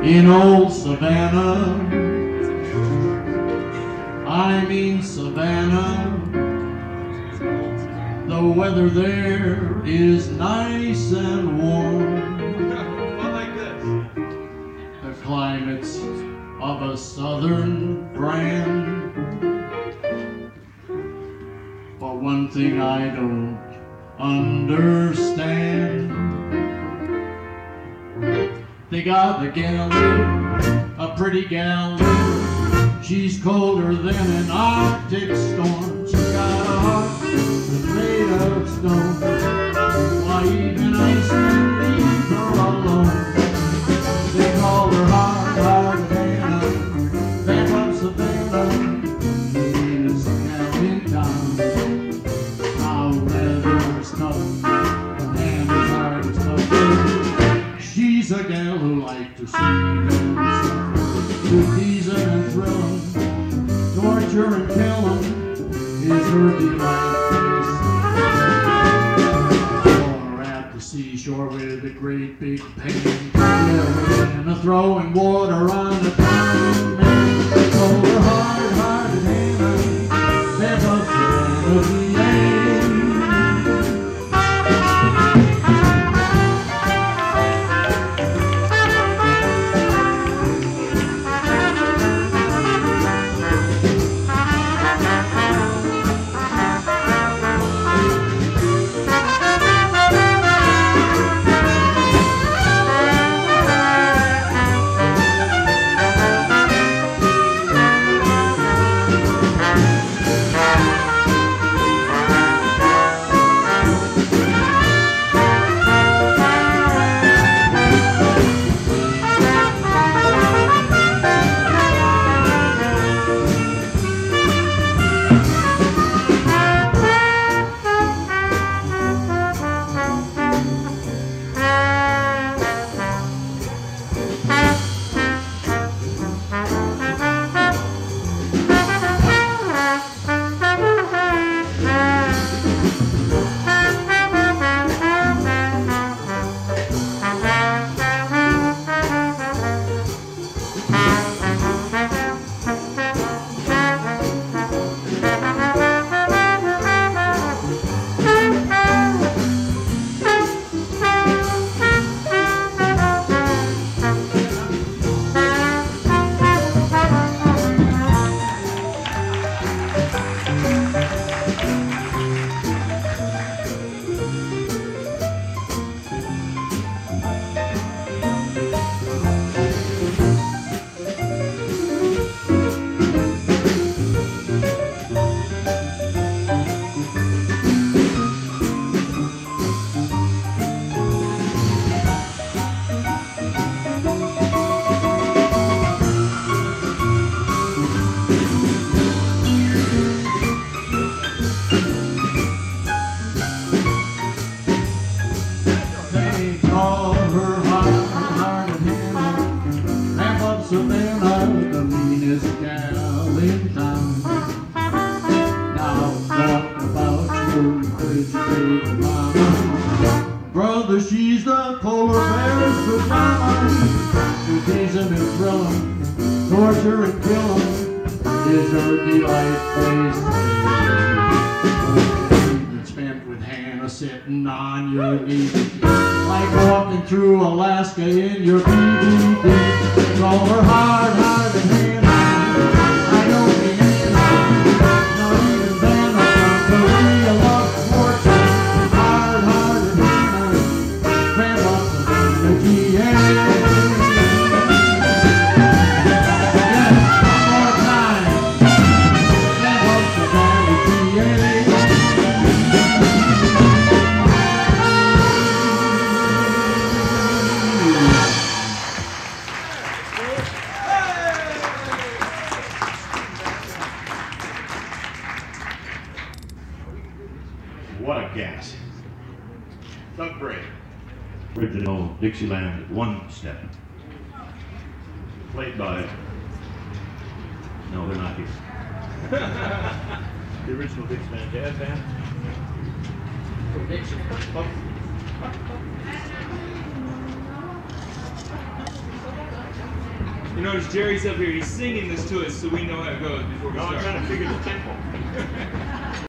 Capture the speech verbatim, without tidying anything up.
in old Savannah. I mean Savannah. The weather there is nice and warm. Not like this. The climate's of a southern brand. But one thing I don't understand, they got the gal there, a pretty gal there. She's colder than an Arctic storm. She's got a heart that's made of stone. Why even ice can leave her alone? They call her hard, hard Hannah. Back up Savannah, the meanest gal in town. Our weather's tough, and his heart is tough. She's a gal who likes to see them suffer, to tease them and thrill them, torture and kill them is her delight. Or at the seashore with a great big pain, and a throwing water on the town. Oh, her hard, hard Hannah, there's a Savannah, V A. Brother, she's the polar bear's pajamas. To tease him and thrill him, torture and kill him is her delight. It's spent with Hannah sitting on your knee, like walking through Alaska in your P D D. Call her hard, hard and Hannah. I know the Hannah, not even Vanna from Korea loves fortune. Hard, hard and Hannah, grab up the G A. Yes, one more time. Grab up the G A. What a gas. Doug Bray. Original Dixieland One Step. Played by... No, they're not here. The original Dixieland Jazz Band. From Dixie. Oh. You notice Jerry's up here. He's singing this to us so we know how it goes before we No, I'm start. trying to figure the tempo.